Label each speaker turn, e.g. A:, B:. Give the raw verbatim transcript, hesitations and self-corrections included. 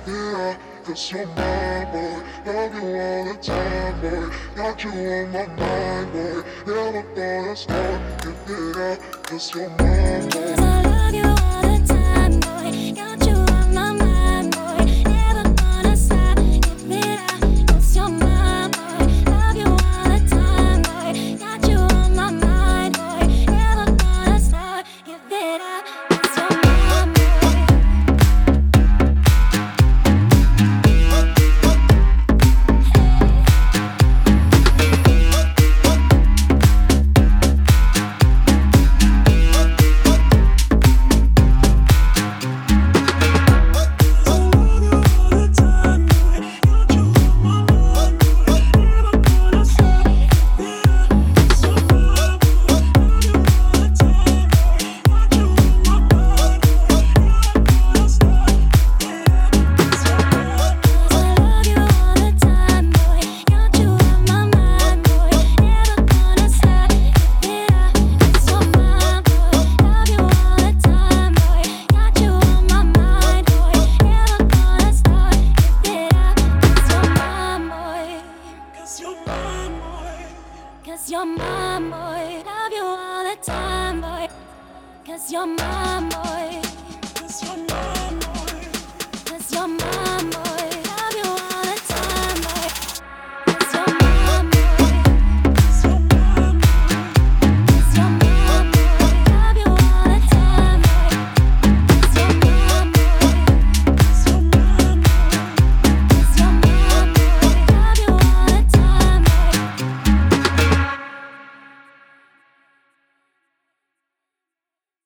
A: Yeah, cause you're my boy. Love you all the time, boy. Got you on my mind, boy. Never gonna stop. Give it up, cause you're my boy.
B: Cause I love you all the time, boy. Got you on my mind, boy. Never gonna stop. Give it up, cause you're my boy. Love you all the time, boy. Got you on my mind, boy. Never gonna stop. Give it up, cause you're my boy. Cause you're my boy, love you all the time, boy. Cause you're my boy.